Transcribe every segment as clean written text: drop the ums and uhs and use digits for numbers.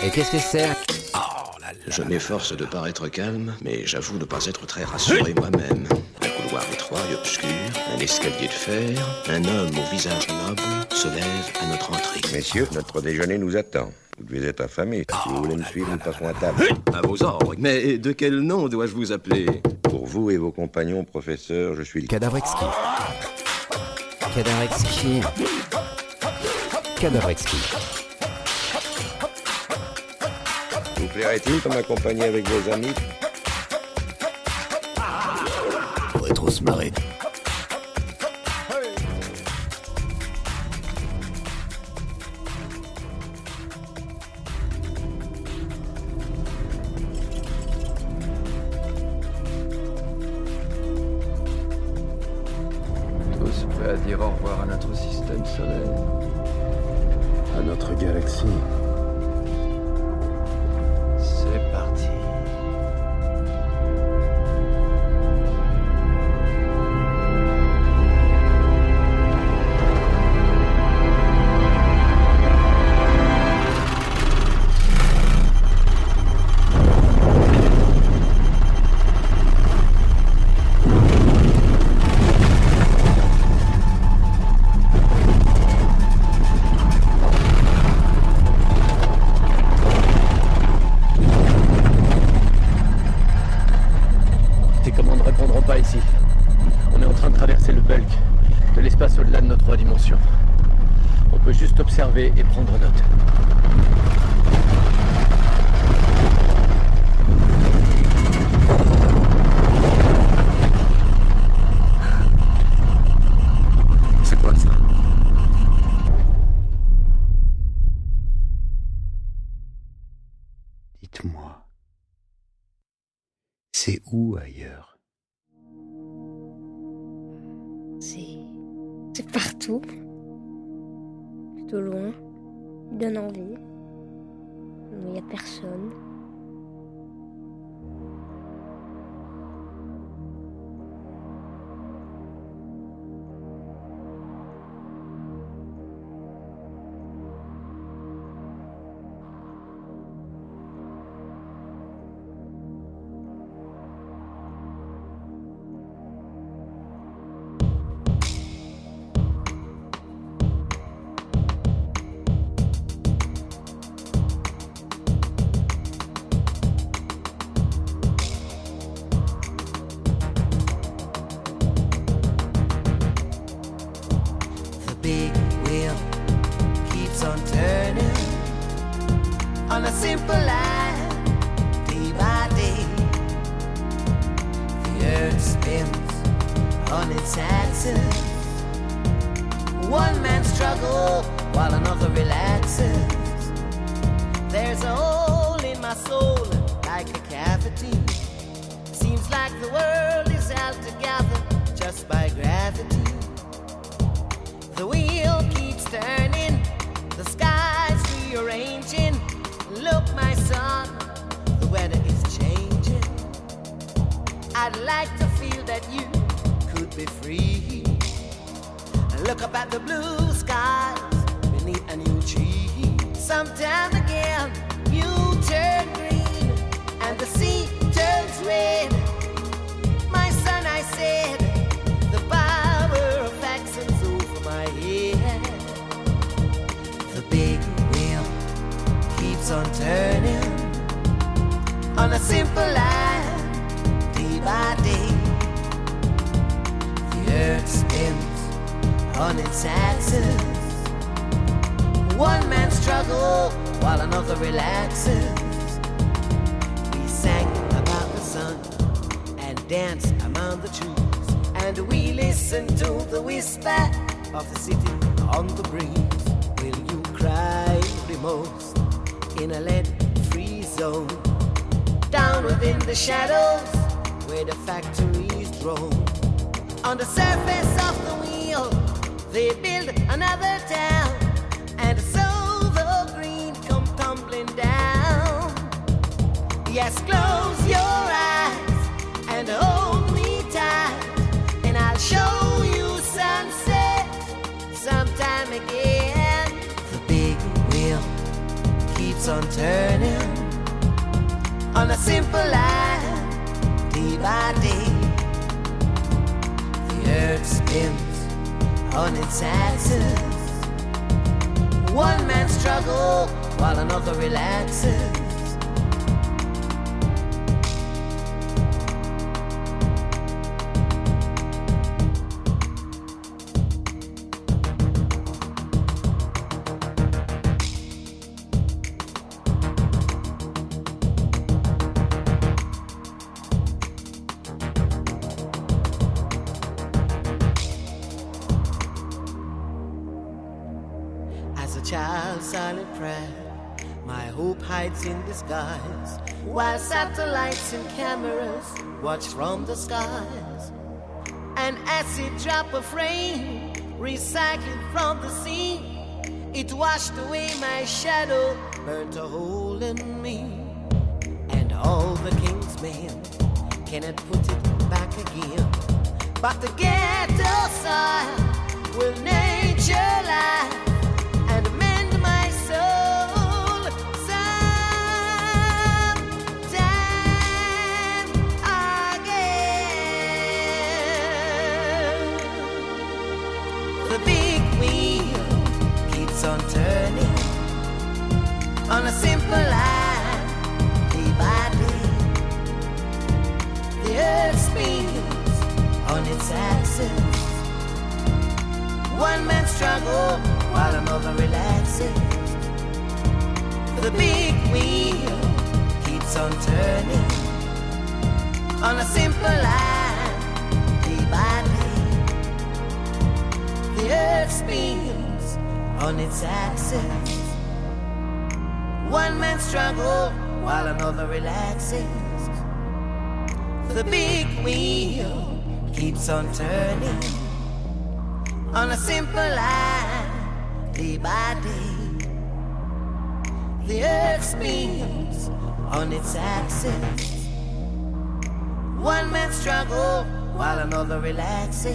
Et qu'est-ce que c'est? Je m'efforce de paraître calme, mais j'avoue ne pas être très rassuré moi-même. Un couloir étroit et obscur, un escalier de fer, un homme au visage noble se lève à notre entrée. Messieurs, notre déjeuner nous attend. Vous devez être affamés. Si vous voulez me suivre, nous passons à table. À vos ordres. Mais de quel nom dois-je vous appeler? Pour vous et vos compagnons, professeur, je suis le... Cadavre exquis. Cadavre exquis. Cadavre exquis. Vous plairait-il de m'accompagner avec vos amis? On pourrait trop se marrer. Tous prêts à dire au revoir à notre système solaire, à notre galaxie. C'est parti. Tes commandes ne répondront pas ici. On est en train de traverser le bulk de l'espace au-delà de nos 3 dimensions. On peut juste observer et prendre note. C'est quoi ça? Dites-moi, c'est où ailleurs? C'est partout. Plutôt loin. Il donne envie. Mais il n'y a personne. Big wheel keeps on turning on a simple line, day by day. The earth spins on its axis. One man struggles while another relaxes. There's a hole in my soul like a cavity. Seems like the world is held together just by gravity. The wheel keeps turning, the sky's rearranging. Look, my son, the weather is changing. I'd like to feel that you could be free. Look up at the blue skies beneath a new tree. Sometime again, you turn green and the sea turns red. My son, I said, the power of action's over my head. The big wheel keeps on turning on a simple line, day by day. The earth spins on its axis. One man struggles while another relaxes. We sang about the sun and danced among the trees, and we listened to the whisper of the city on the breeze. Will you cry the most in a lead-free zone? Down within the shadows where the factories drone. On the surface of the wheel they build another town, and so the green come tumbling down. Yes, close your eyes and hold me tight, and I'll show you sunset sometime again. The big wheel keeps keeps on turning on a simple line, day by day. The earth spins on its axis. One man struggles while another relaxes. Child's silent prayer, my hope hides in disguise, while satellites and cameras watch from the skies. An acid drop of rain, recycled from the sea, it washed away my shadow, burnt a hole in me. And all the king's men cannot put it back again, but the ghetto soil will nature lie and mend my soul sometime again. The big wheel keeps on turning on a simple line, day by day. The earth spins on its axis. One man struggles while another relaxes. The big wheel keeps on turning on a simple line, day by day. The earth spins on its axis. One man struggles while another relaxes. The big wheel keeps on turning on a simple line, day by day. The earth spins on its axis. One man struggles while another relaxes.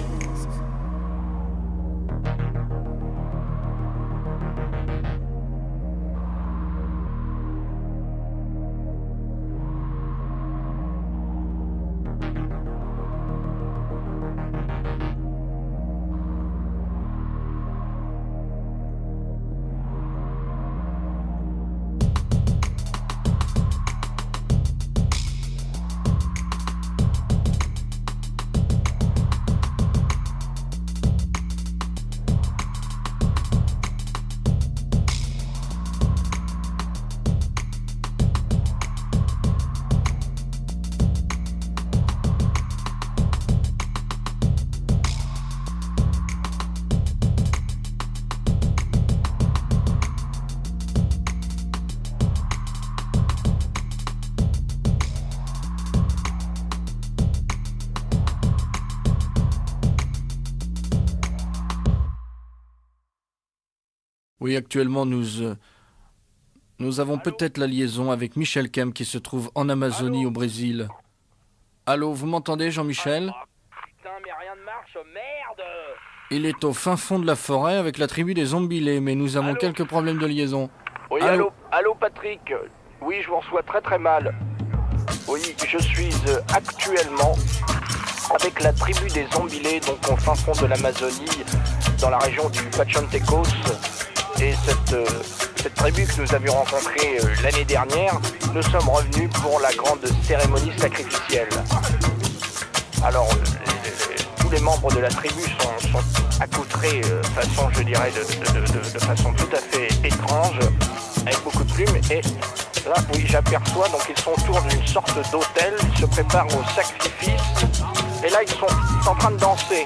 Oui, actuellement, nous avons peut-être la liaison avec Michel Kem qui se trouve en Amazonie, au Brésil. Allô, vous m'entendez, Jean-Michel ? Putain, mais rien ne marche, merde ! Il est au fin fond de la forêt avec la tribu des Zombilés, mais nous avons quelques problèmes de liaison. Oui, allô, Patrick. Oui, je vous reçois très très mal. Oui, je suis actuellement avec la tribu des Zombilés, donc au fin fond de l'Amazonie, dans la région du Pachantecos. Et cette tribu que nous avions rencontrée l'année dernière, nous sommes revenus pour la grande cérémonie sacrificielle. Alors, tous les membres de la tribu sont accoutrés de façon, je dirais, de façon tout à fait étrange, avec beaucoup de plumes. Et là, oui, j'aperçois, donc ils sont autour d'une sorte d'autel, ils se préparent au sacrifice. Et là, ils sont en train de danser.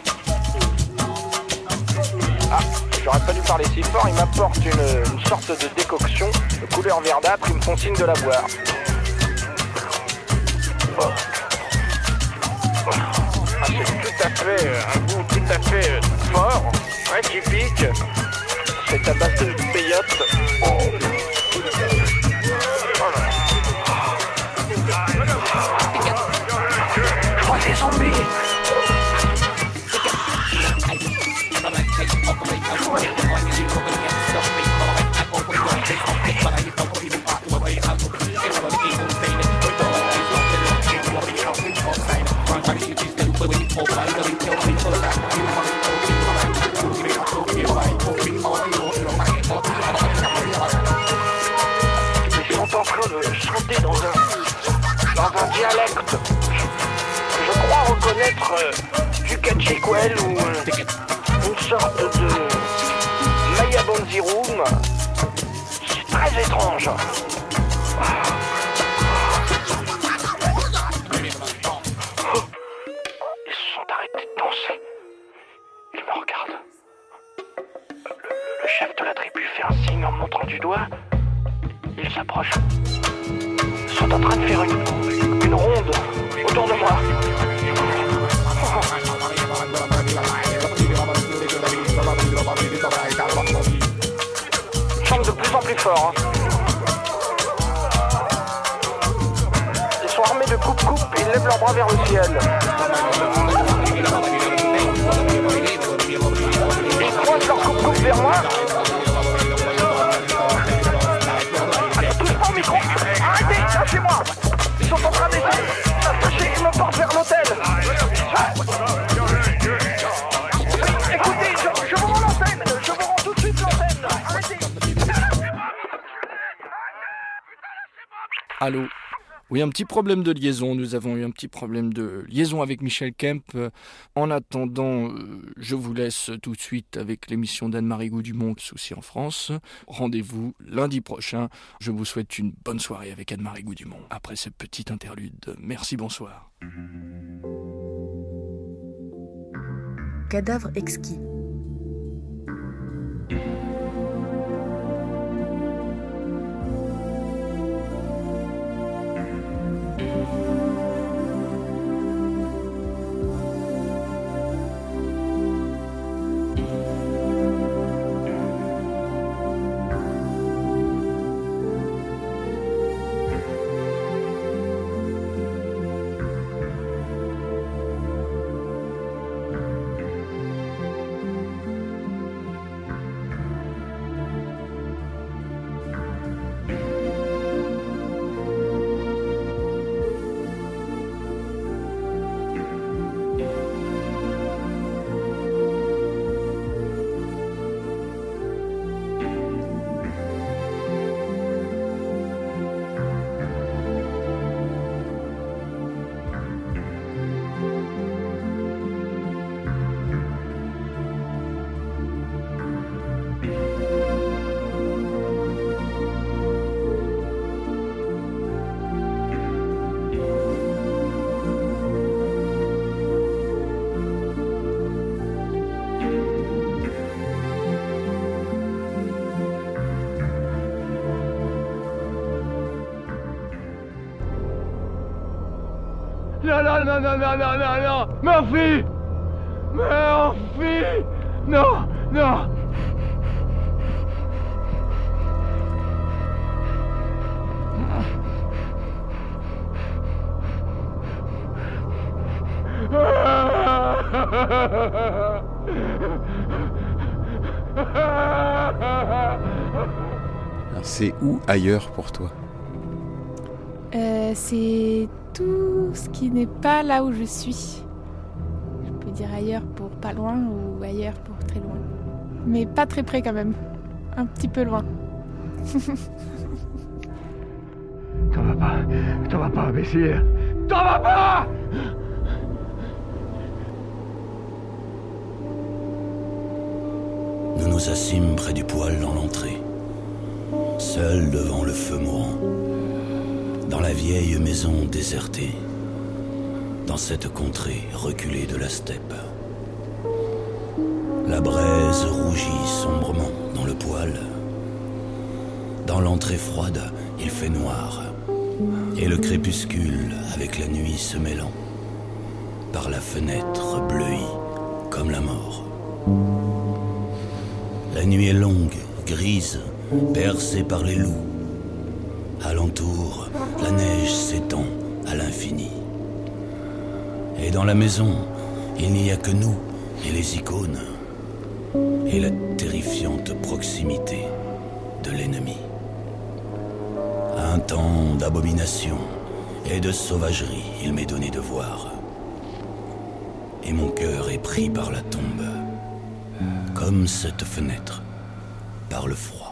Ah, j'aurais pas dû parler si fort, ils m'apportent une sorte de décoction de couleur verdâtre, ils me font signe de la boire. Oh. Ah, c'est tout à fait, un goût tout à fait fort, ouais, typique. C'est à base de peyote. Oh. Oh, des zombies. dans un dialecte. Je crois reconnaître du Kachikwel ou une sorte de Maya Bonziroum. C'est très étrange. Ils se sont arrêtés de danser. Ils me regardent. Le chef de la tribu fait un signe en me montrant du doigt. Ils s'approchent. Ils sont en train de faire une ronde autour de moi. Ils chantent de plus en plus fort. Ils sont armés de coupe-coupe et ils lèvent leurs bras vers le ciel. Ils pointent leur coupe-coupe vers moi. Touche pas au micro. Arrêtez, lâchez-moi. Ils sont en train d'essayer d'attacher et me portent vers l'hôtel. Écoutez, je vous rends l'antenne. Je vous rends tout de suite l'antenne. Arrêtez. Allô? Oui, un petit problème de liaison. Nous avons eu un petit problème de liaison avec Michel Kemp. En attendant, je vous laisse tout de suite avec l'émission d'Anne-Marie Gaudumont, Souci en France. Rendez-vous lundi prochain. Je vous souhaite une bonne soirée avec Anne-Marie Gaudumont. Après ce petit interlude, merci, bonsoir. Cadavre exquis. Non, Murphy! Non! C'est où ailleurs pour toi? C'est tout ce qui n'est pas là où je suis. Je peux dire ailleurs pour pas loin ou ailleurs pour très loin. Mais pas très près quand même. Un petit peu loin. T'en vas pas, imbécile! T'en vas pas! Nous nous assîmes près du poêle dans l'entrée, seuls devant le feu mourant, dans la vieille maison désertée, dans cette contrée reculée de la steppe. La braise rougit sombrement dans le poêle. Dans l'entrée froide, il fait noir, et le crépuscule avec la nuit se mêlant, par la fenêtre bleuie comme la mort. La nuit est longue, grise, percée par les loups. Alentour, la neige s'étend à l'infini. Et dans la maison, il n'y a que nous et les icônes, et la terrifiante proximité de l'ennemi. Un temps d'abomination et de sauvagerie il m'est donné de voir. Et mon cœur est pris par la tombe, comme cette fenêtre, par le froid.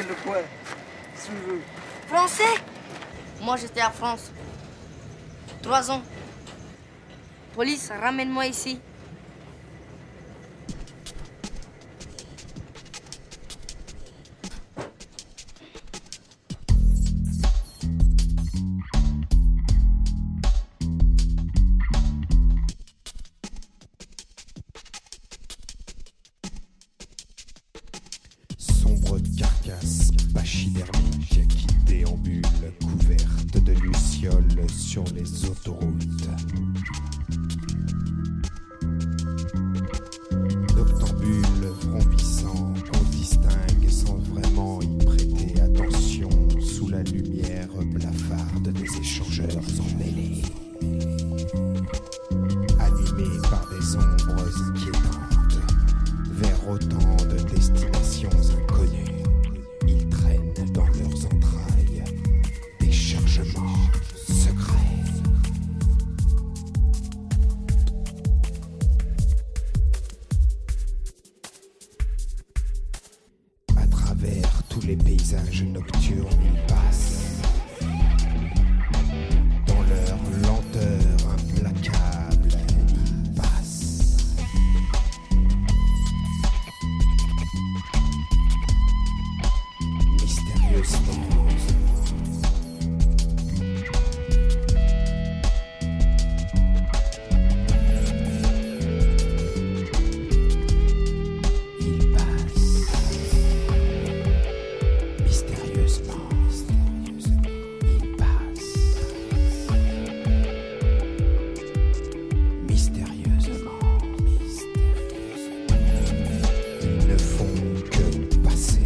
de quoi? Si tu veux. Français? Moi, j'étais à France. 3 ans. Police, ramène-moi ici. Sombre carcasse pachydermique qui déambule couverte de lucioles sur les autoroutes. Noctambule vrombissant qu'on distingue sans vraiment y prêter attention sous la lumière blafarde des échangeurs emmêlés. Animés par des ombres inquiétantes, vers autant de destinations inconnues, ils traînent dans leurs entrailles des chargements secrets. À travers tous les paysages nocturnes, ils passent. Dans leur lenteur implacable, ils passent. Mystérieusement. Ils passent. Mystérieusement. Ils passent. Mystérieusement. Ils ne font que passer.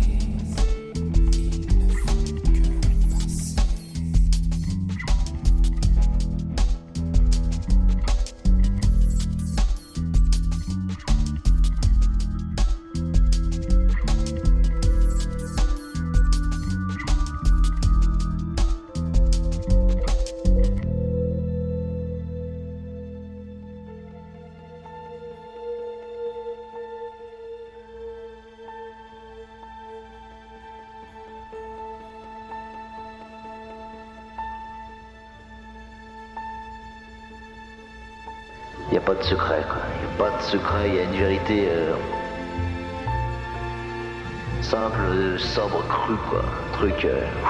Il n'y a pas de secret, quoi. Il n'y a pas de secret, il y a une vérité simple, sobre, crue, quoi. Un truc.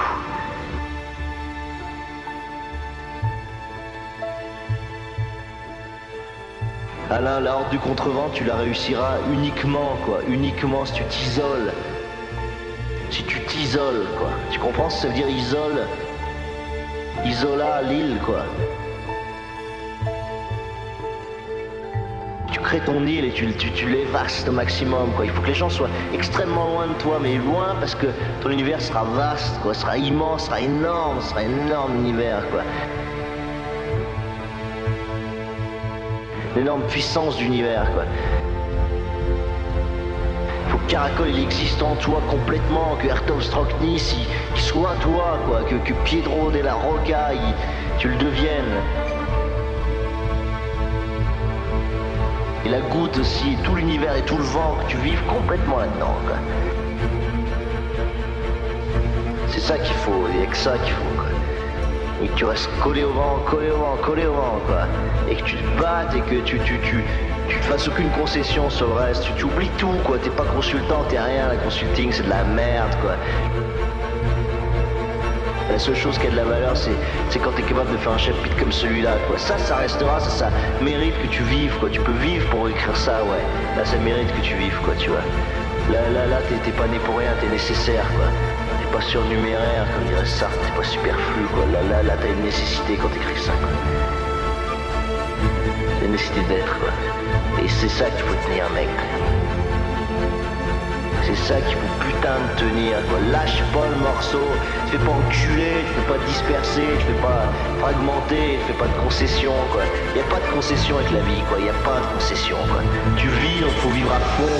Alain, la horde du contrevent, tu la réussiras uniquement, quoi. Uniquement si tu t'isoles. Si tu t'isoles, quoi. Tu comprends ce que ça veut dire isole? Isola, l'île, quoi. Tu crées ton île et tu l'évastes au maximum, quoi. Il faut que les gens soient extrêmement loin de toi, mais loin parce que ton univers sera vaste, quoi. Sera immense, sera énorme univers, quoi. L'énorme puissance d'univers, quoi. Faut que Caracol il existe en toi complètement, que Hertov Stroknis il soit toi, quoi, que Piedro de la Rocca tu le deviennes. Et la goutte aussi, tout l'univers et tout le vent, que tu vives complètement là-dedans, quoi. C'est ça qu'il faut, il n'y a que ça qu'il faut, quoi. Et que tu restes collé au vent, quoi. Et que tu te battes et que tu te fasses aucune concession sur le reste. Tu oublies tout, quoi. T'es pas consultant, t'es rien. La consulting, c'est de la merde, quoi. La seule chose qui a de la valeur, c'est quand t'es capable de faire un chapitre comme celui-là, quoi. Ça restera, ça mérite que tu vives, quoi. Tu peux vivre pour écrire ça, ouais. Là, ça mérite que tu vives, quoi, tu vois. Là, t'es pas né pour rien, t'es nécessaire, quoi. T'es pas surnuméraire, comme dirait Sartre, t'es pas superflu, quoi. Là, t'as une nécessité quand t'écris ça, quoi. T'as une nécessité d'être, quoi. Et c'est ça qu'il faut tenir, mec. C'est ça qu'il faut putain de tenir, quoi. Lâche pas le morceau, tu fais pas enculer, tu fais pas disperser, tu fais pas fragmenter, tu fais pas de concession, quoi. Y a pas de concession avec la vie, quoi. Y a pas de concession, quoi. Tu vis, donc faut vivre à fond.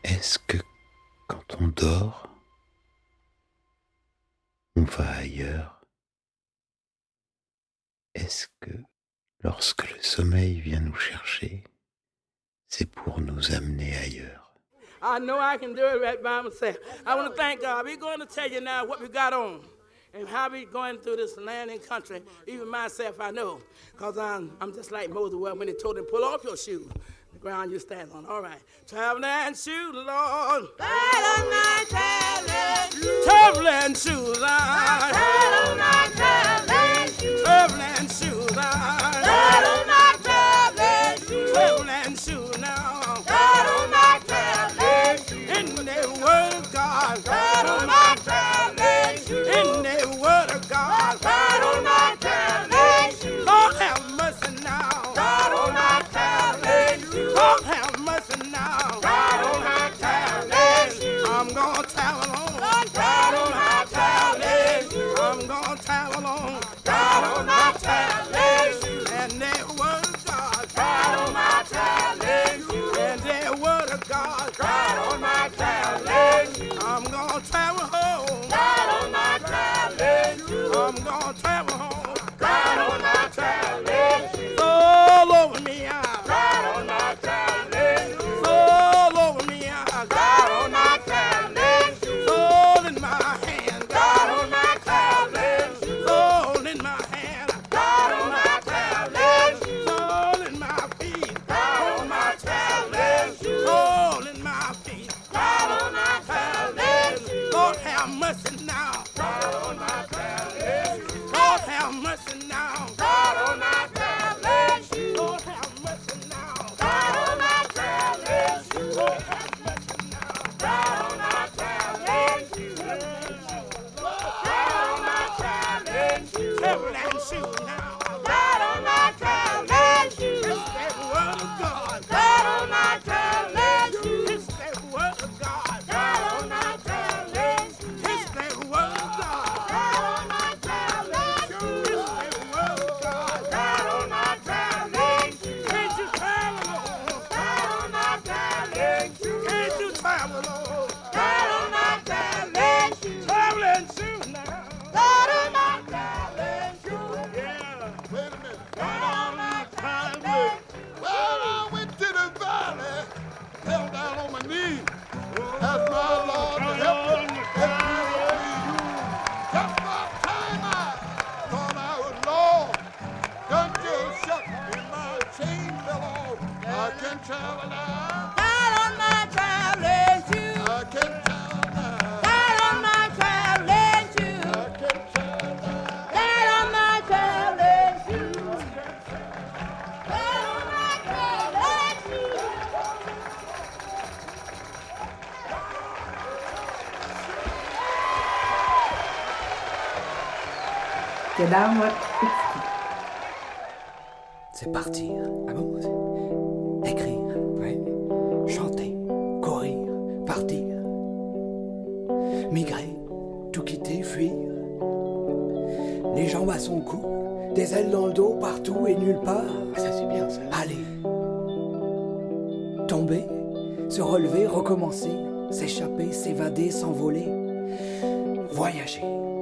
Est-ce que quand on dort, on va ailleurs? Est-ce que lorsque le sommeil vient nous chercher, c'est pour nous amener ailleurs? I know I can do it right by myself. I want to thank God. We're going to tell you now what we got on and how we going through this land and country. Even myself, I know, because I'm just like Moses was when he told him, pull off your shoes. The ground you stand on. All right. Traveling shoes, Lord. Traveling shoes, Lord. Traveling shoes, Lord. Traveling shoes now. In the word of God. In the word of God. Lord have mercy now. Lord have mercy now. I'm gonna travel on. I'm gonna travel on. And the word of God. And the word of God. I'm gonna travel home. I'm gonna travel home. All over me, all over me, all in my hand, all in my hand, all in my feet, all in my feet. Lord have mercy now. Lord have mercy now. Lord have mercy now. Lord have mercy now. Traveling shoes now. It's that word of God. It's that word of God. It's that word of God. Can't you travel on? Can't you travel on? Traveling shoes now. Yeah. Wait a minute. Well, I went to the valley, fell down on my knees, asked my Lord to help me. Just about time I thought I was lost, done just shut me, my chain fell off. I can travel now. I can travel now. C'est partir. Ah bon? Écrire, ouais. Chanter, courir, partir. Migrer, tout quitter, fuir. Les jambes à son cou, des ailes dans le dos, partout et nulle part. Ah, ça c'est bien ça. Aller. Tomber, se relever, recommencer, s'échapper, s'évader, s'envoler. Voyager.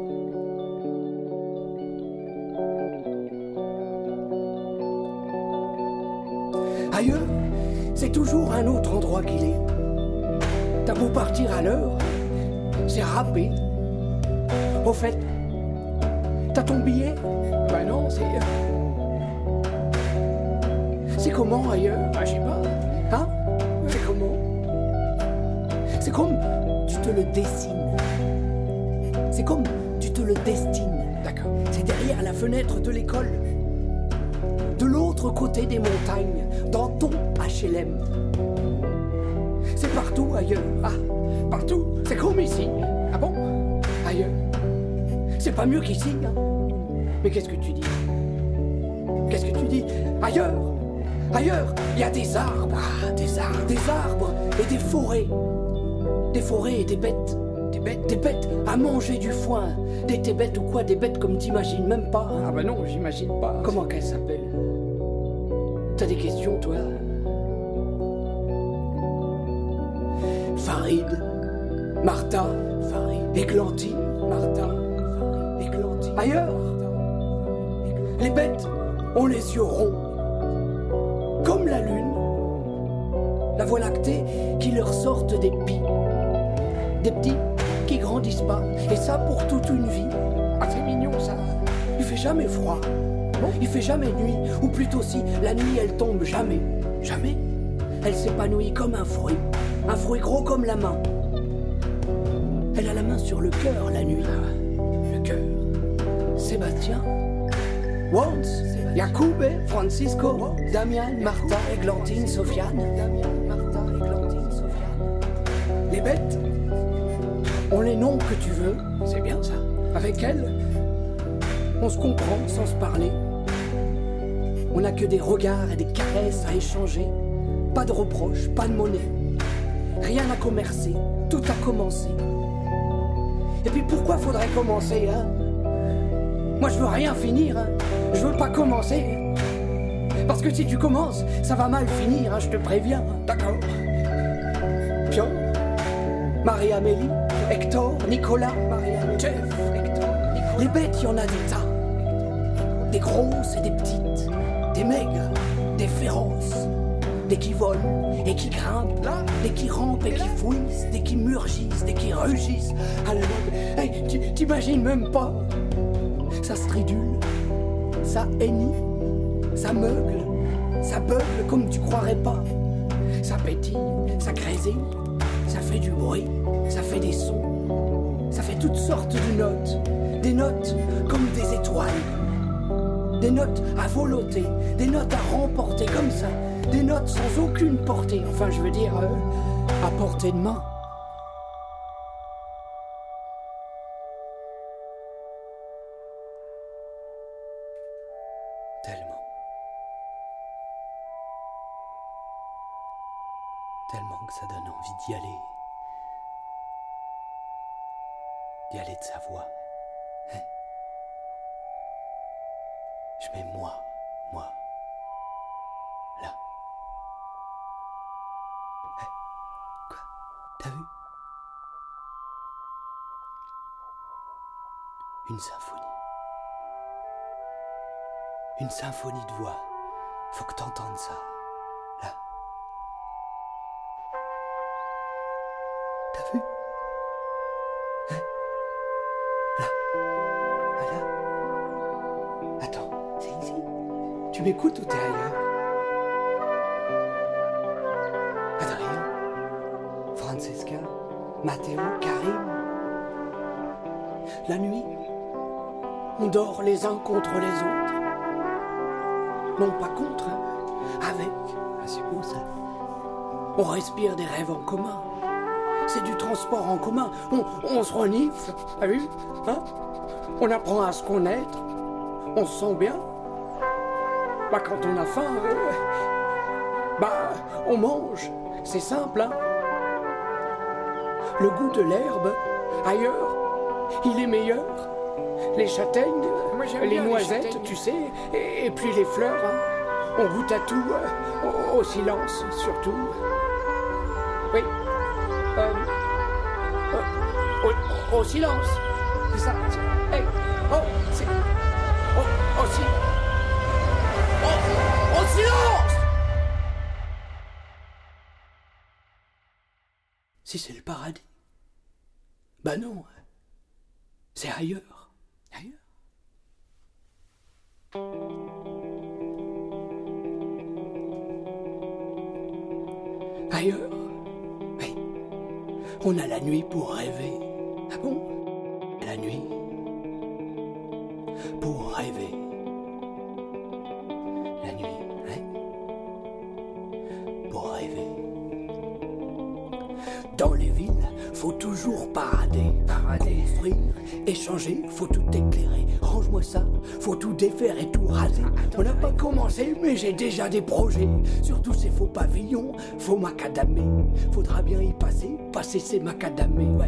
Ailleurs, c'est toujours un autre endroit qu'il est. T'as beau partir à l'heure, c'est râpé. Au fait, t'as ton billet? Ben non, c'est... C'est comment ailleurs? Ben, je sais pas. Hein? C'est comment? C'est comme tu te le dessines. C'est comme tu te le destines. D'accord. C'est derrière la fenêtre de l'école. De l'autre côté des montagnes, dans ton HLM. C'est partout ailleurs. Ah, partout. C'est comme ici. Ah bon? Ailleurs. C'est pas mieux qu'ici, hein? Mais qu'est-ce que tu dis? Qu'est-ce que tu dis? Ailleurs. Ailleurs, il y a des arbres. Ah, des arbres. Des arbres et des forêts. Des forêts et des bêtes. Des bêtes à manger du foin. Des bêtes ou quoi? Des bêtes comme t'imagines même pas. Ah bah non, j'imagine pas. Comment qu'elles s'appellent? T'as des questions, toi? Farid, Martha, Églantine, ailleurs, les bêtes ont les yeux ronds, comme la lune, la voie lactée qui leur sortent des pis, des petits qui grandissent pas, et ça pour toute une vie. Ah, c'est mignon ça. Il fait jamais froid, il fait jamais nuit, ou plutôt si la nuit elle tombe jamais, jamais. Elle s'épanouit comme un fruit gros comme la main. Elle a la main sur le cœur la nuit. Le cœur. Sébastien, Wans, Yacoube, Francisco, Damian, Martha, Églantine, Sofiane. Les bêtes ont les noms que tu veux, c'est bien ça. Avec elles, on se comprend sans se parler. On n'a que des regards et des caresses à échanger. Pas de reproches, pas de monnaie. Rien à commercer, tout a commencé. Et puis pourquoi faudrait commencer, hein? Moi je veux rien finir, hein? Je veux pas commencer. Parce que si tu commences, ça va mal finir, hein, je te préviens. D'accord. Pion, Marie-Amélie, Hector, Nicolas, Jeff, Hector, Nicolas. Les bêtes, il y en a des tas. Des grosses et des petites. Des maigres, des féroces. Des qui volent et qui grimpent, des qui rampent et qui fouissent, des qui murgissent, des qui rugissent. À la longue, hey, t'imagines même pas. Ça stridule, ça hennit, ça meugle, ça beugle comme tu croirais pas. Ça pétille, ça grésille, ça fait du bruit, ça fait des sons, ça fait toutes sortes de notes. Des notes comme des étoiles, des notes à voloter, des notes à remporter comme ça. Des notes sans aucune portée, enfin je veux dire, à portée de main. Tellement que ça donne envie d'y aller. D'y aller de sa voix. Hein? Je mets moi. T'as vu? Une symphonie. Une symphonie de voix. Faut que t'entendes ça. Là. T'as vu? Hein? Là. Ah là. Attends, c'est ici. Tu m'écoutes ou t'es ailleurs? Francesca, Matteo, Karim. La nuit, on dort les uns contre les autres. Non pas contre, avec. Ah, c'est beau ça. On respire des rêves en commun. C'est du transport en commun. On se renifle, t'as vu, hein? On apprend à se connaître. On se sent bien. Bah quand on a faim, on mange. C'est simple, hein? Le goût de l'herbe, ailleurs, il est meilleur. Les châtaignes, les noisettes, tu sais, et puis les fleurs, hein. On goûte à tout, au silence, surtout. Oui. Au silence. C'est ça. Hey. Oh, c'est... Au silence! Si c'est le paradis. Bah non. C'est ailleurs. Ailleurs. Oui. On a la nuit pour rêver. Ah bon? La nuit. Pour rêver. La nuit, hein? Pour rêver. Dans les villes, faut toujours parader. Construire, échanger, faut tout éclairer. Range-moi ça, faut tout défaire et tout raser. On n'a pas commencé, mais j'ai déjà des projets. Surtout ces faux pavillons, faux macadamés. Faudra bien y passer ces macadamés. Ouais,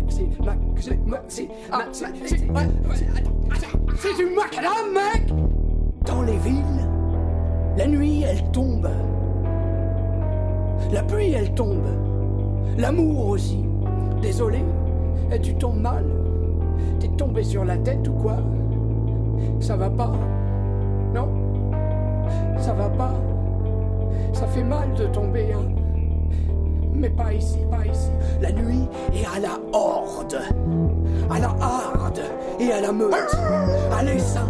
c'est du macadam, mec! Dans les villes, la nuit elle tombe. La pluie elle tombe. L'amour aussi. Désolé, tu tombes mal. T'es tombé sur la tête ou quoi? Ça va pas? Non? Ça va pas? Ça fait mal de tomber, hein? Mais pas ici, pas ici. La nuit est à la horde, à la harde et à la meute, à l'essaim.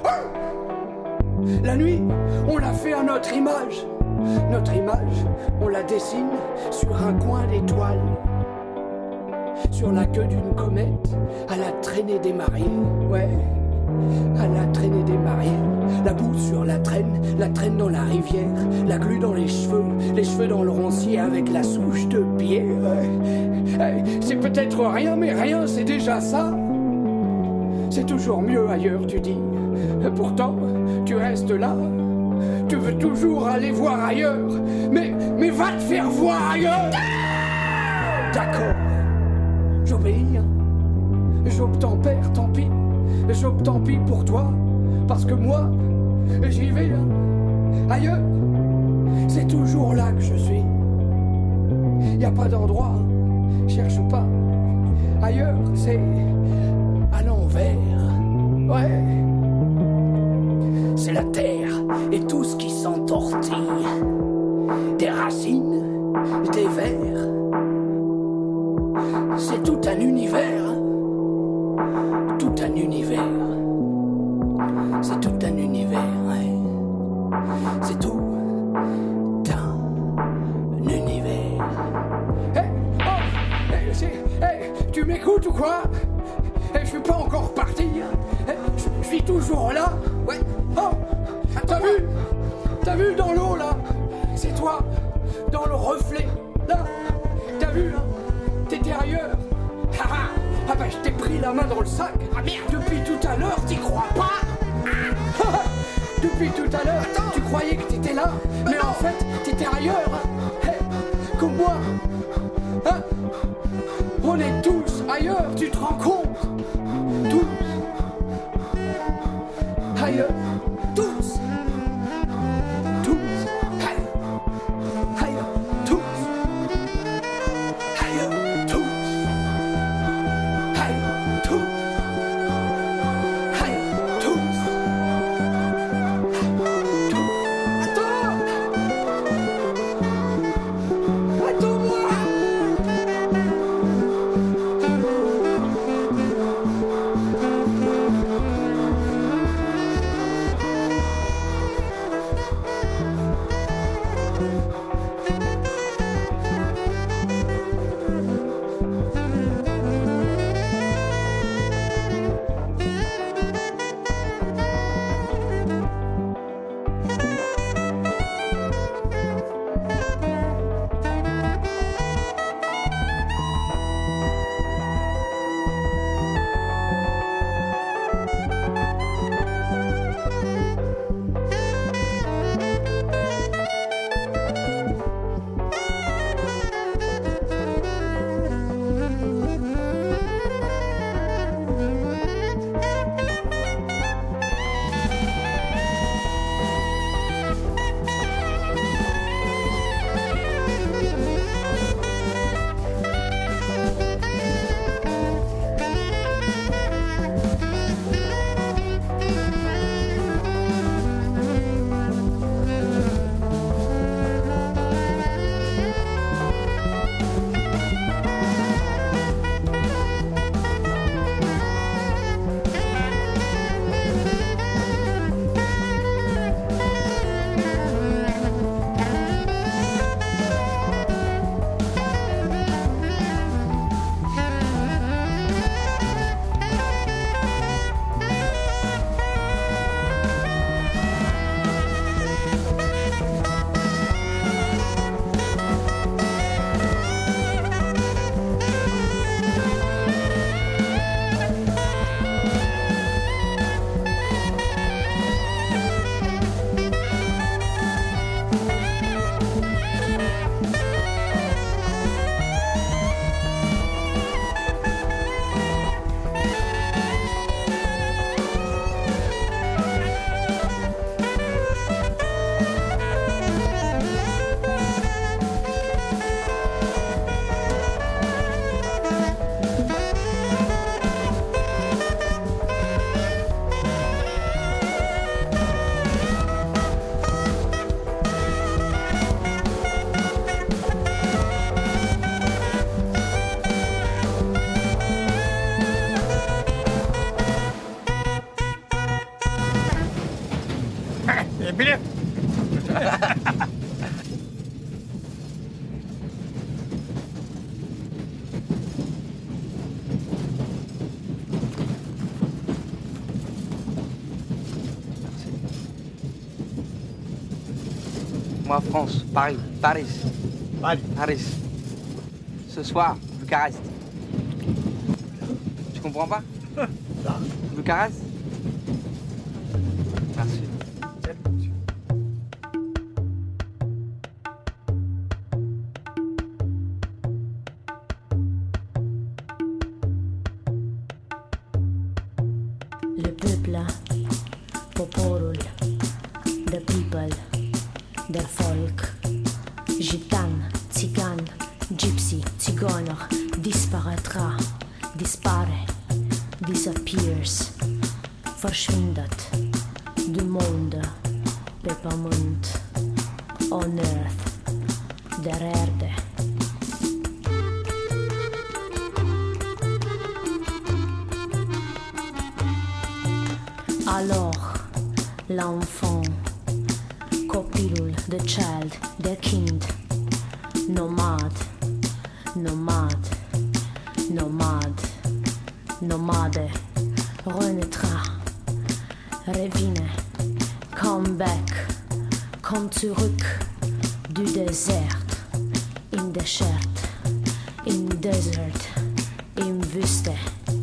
La nuit, on l'a fait à notre image. Notre image, on la dessine sur un coin d'étoile. Sur la queue d'une comète, à la traînée des mariés, ouais, à la traînée des mariés. La boue sur la traîne dans la rivière, la glu dans les cheveux dans le roncier avec la souche de pied, ouais. C'est peut-être rien, mais rien, c'est déjà ça. C'est toujours mieux ailleurs, tu dis. Pourtant, tu restes là. Tu veux toujours aller voir ailleurs, mais va te faire voir ailleurs. D'accord. J'obéis, j'obtempère, tant pis. J'obtempie pour toi, parce que moi, j'y vais, ailleurs. C'est toujours là que je suis. Y a pas d'endroit, cherche pas. Ailleurs, c'est à l'envers, ouais. C'est la terre et tout ce qui s'entortille. Des racines, des vers. C'est tout un univers, tout un univers. C'est tout un univers, ouais. C'est tout un univers. Tu m'écoutes ou quoi? Je suis pas encore parti. Je suis toujours là. Ouais. Oh, t'as vu dans l'eau là? C'est toi, dans le reflet. Là, t'as vu là? T'étais ailleurs. Ah bah je t'ai pris la main dans le sac. Ah merde. Depuis tout à l'heure, t'y crois pas? Depuis tout à l'heure, tu croyais que t'étais là, mais en fait, t'étais ailleurs. Comme moi. Hein? On est tous ailleurs, tu te rends compte? Tous. Ailleurs. Tous. Tous. Ailleurs. Tous. Ailleurs. Tous. Ailleurs. Tous. Ailleurs. Tous. Moi, France, Paris, Paris. Paris. Ce soir, Bucarest. Tu comprends pas? Bucarest? Merci. Le peuple, poporul, the people, the folk, gitan, țigan, gypsy, țigană, disparaîtra, dispare, disappears, verschwindet, du monde, pe pământ, on earth, der Erde. Alors, l'enfant, copilul, the child, the kind, nomad, nomad, nomad, nomade, renaîtra, revine, come back, come zurück, du désert, in desert, in desert, in Wüste.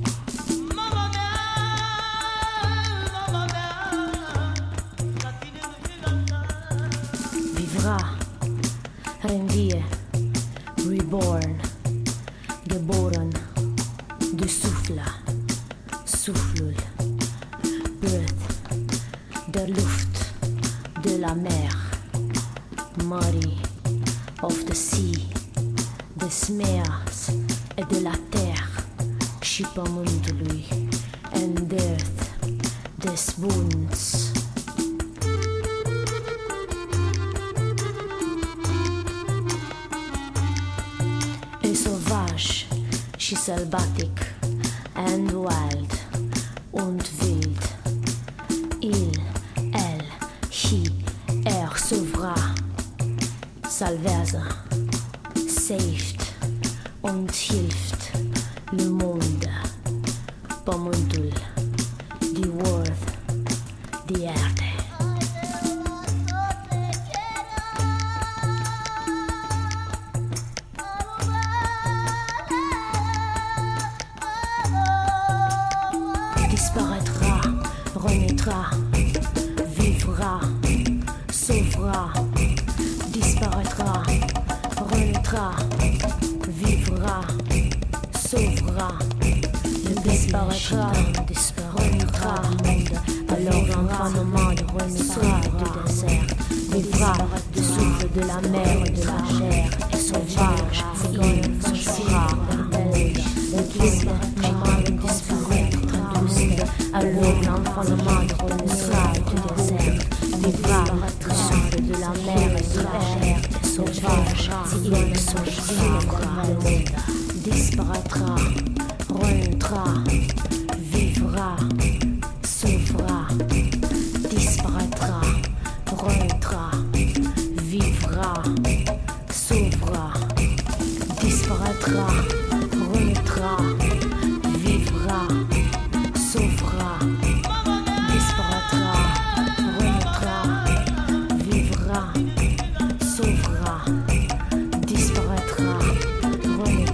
Rendie, reborn, geboren, du Souffle, Soufflul, Birth, der Luft, de la mer, Mary, of the sea, des meers et de la terre, și pământului, and earth, des bunds. Și sălbatic, and wild, und wild. Il, elle, he, er sauvera, salvează, saved, und hilft, le monde, pământul, die world, die Erde. Disparaîtra, renaîtra, vivra, sauvera, disparaîtra, renaîtra, vivra, sauvera, disparaîtra, renaîtra, alors l'enfant nomade renaîtra du désert, vivra du souffle de la mer et de la chair, et sauvage, s'enfuira, le guide, nomade disparaîtra, alors l'enfant nomade renaîtra du désert, vivra du souffle de la mer et de la chair, et sauvage, il s'enfuira, disparaîtra, renaîtra, vivra, sauvera, disparaîtra, renaîtra, vivra, sauvera, disparaîtra, renaîtra, vivra, sauvera, disparaîtra, renaîtra, vivra, sauvera, disparaîtra, renaîtra.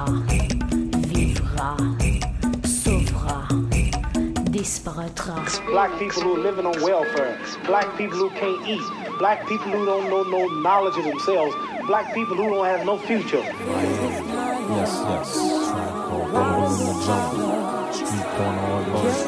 vivra, sauvera, disparaîtra. Black people who are living on welfare. Black people who can't eat. Black people who don't know no knowledge of themselves. Black people who don't have no future. Yes. Street corner,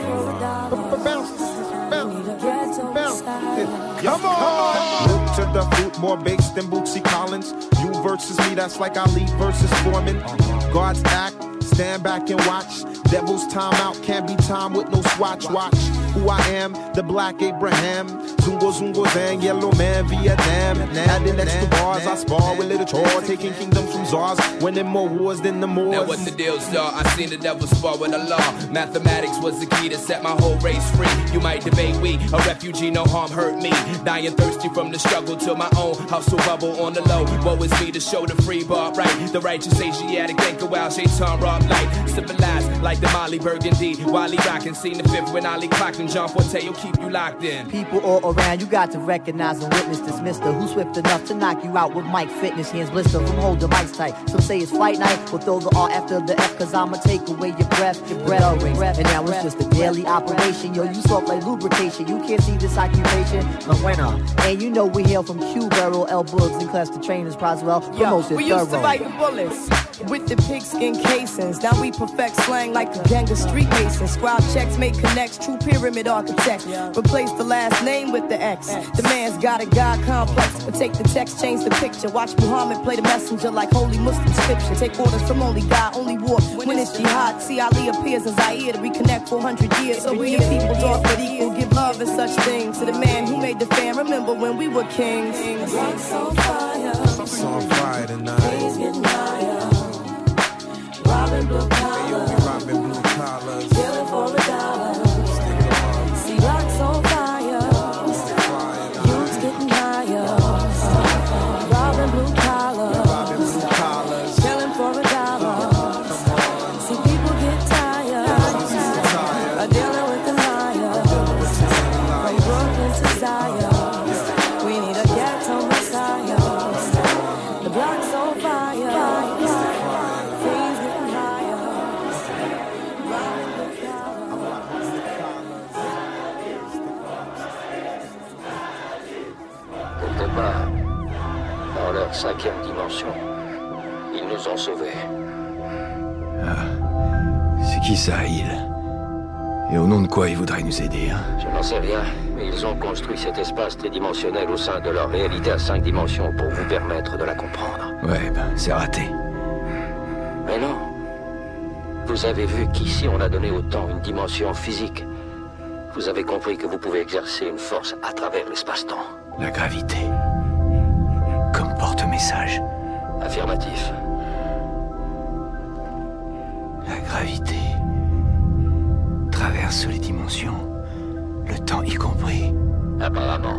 come on! Look to the fruit, more bass than Bootsy Collins. You versus me, that's like Ali versus Foreman. God's act, stand back and watch. Devil's time out, can't be time with no swatch. Watch who I am, the Black Abraham. Zungo Zang, yellow man, Vietnam. Adding extra bars, I spar with little chore. Taking kingdoms from czars, winning more wars than the Moors. Now what the deal's, y'all? I seen the devil spar with the law. Mathematics was the key to set my whole race free. You might debate we, a refugee, no harm hurt me. Dying thirsty from the struggle to my own hustle bubble on the low. Woe is me to show the free bar right. The righteous Asiatic think a wild shaitan rock light. Civilized like the Molly Burgundy. Wally rockin', seen the fifth when Ali clocked and John Forte will keep you locked in. People all around, you got to recognize and witness this mister who's swift enough to knock you out with Mike Fitness. Hands blister from holding mics tight. Some say it's fight night, we'll throw the R after the F, cause I'ma take away your breath. And now it's just a daily operation. Yo, you soft like lubrication. You can't see this occupation. And you know we hail from Q, Barrel, L. Boogs, and class the trainers, Proswell, promoted we used to bite the bullets with the pigskin casings. Now we perfect slang like a gang of street masons. Scribe checks, make connects, true pyramid architect. Replace the last name with the X. The man's got a God complex, but take the text, change the picture. Watch Muhammad play the messenger like holy Muslim scripture. Take orders from only God, only war when it's jihad. See Ali appears in Zaire to reconnect 400 years. So we the people talk but equal, give love and such things to the man who made the fan. Remember when we were kings. Rocks on fire. It's on fire tonight. Things getting higher. Robbing blue collars. Hey, yo, we robbing blue collars. Killing for $1. See rocks on fire. Youth's getting higher. Robbing blue collars. Killing for $1. See people get tired. Are dealing with the liars. From Brooklyn to Zion. We need a ghetto messiah. The block's on fire. Things getting higher. Robbing blue collars. Quelque part, dans leur 5e dimension, ils nous ont sauvés. Ah, c'est qui ça, il? Et au nom de quoi ils voudraient nous aider, hein? Je n'en sais rien, mais ils ont construit cet espace tridimensionnel au sein de leur réalité à 5 dimensions pour vous permettre de la comprendre. Ouais, ben, c'est raté. Mais non. Vous avez vu qu'ici on a donné au temps une dimension physique. Vous avez compris que vous pouvez exercer une force à travers l'espace-temps. La gravité. Comme porte-message. Affirmatif. La gravité traverse les dimensions, le temps y compris. Apparemment.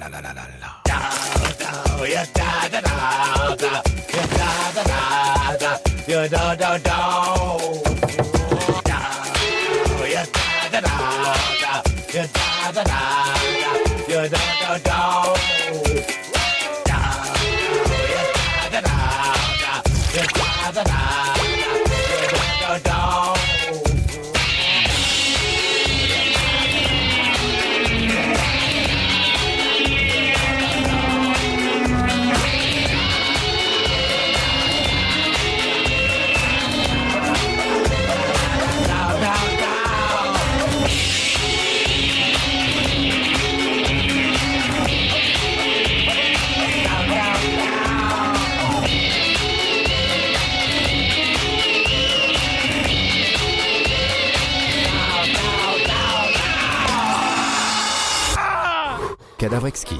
Cadavre exquis.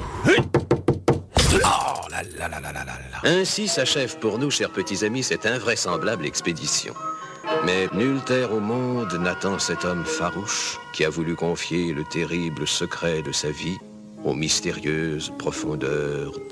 Ainsi s'achève pour nous, chers petits amis, cette invraisemblable expédition. Mais nulle terre au monde n'attend cet homme farouche qui a voulu confier le terrible secret de sa vie aux mystérieuses profondeurs